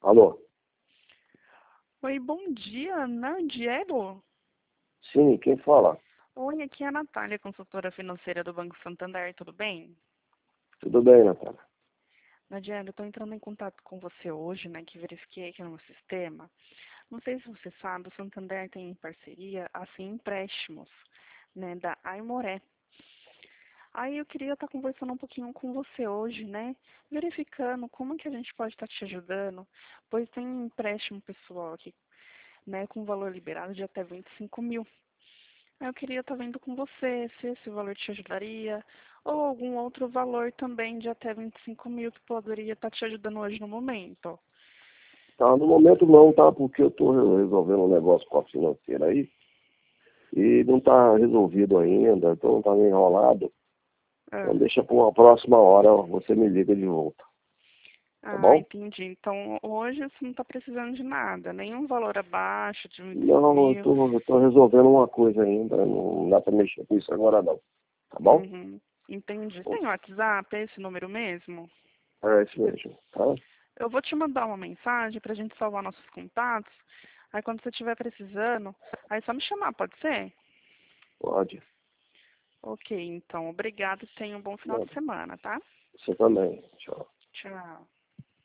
Alô? Oi, bom dia, né, Diego? Sim, quem fala? Oi, aqui é a Natália, consultora financeira do Banco Santander, tudo bem? Tudo bem, Natália? Diego, eu estou entrando em contato com você hoje, né, que verifiquei aqui no sistema. Não sei se você sabe, o Santander tem em parceria, assim, empréstimos, né, da Aimoré. Aí eu queria estar conversando um pouquinho com você hoje, né, verificando como que a gente pode estar te ajudando, pois tem um empréstimo pessoal aqui, né, com valor liberado de até 25 mil. Eu queria estar vendo com você se esse valor te ajudaria ou algum outro valor também de até 25 mil que poderia estar te ajudando hoje no momento. Tá, no momento não, tá? Porque eu tô resolvendo um negócio com a financeira aí e não tá resolvido ainda, então tá meio enrolado. Então Ah, deixa para uma próxima hora, você me liga de volta, tá bom? entendi. Então hoje você não está precisando de nada, nenhum valor abaixo de 25 Não, mil. eu tô resolvendo uma coisa ainda, não dá para mexer com isso agora não, tá bom? Uhum, entendi. Você tem WhatsApp? É esse número mesmo? É isso mesmo, tá? Eu vou te mandar uma mensagem para a gente salvar nossos contatos. Aí quando você estiver precisando, aí é só me chamar, pode ser? Pode. Ok, então, obrigado e tenha um bom final de semana, tá? Você também. Tchau. Tchau.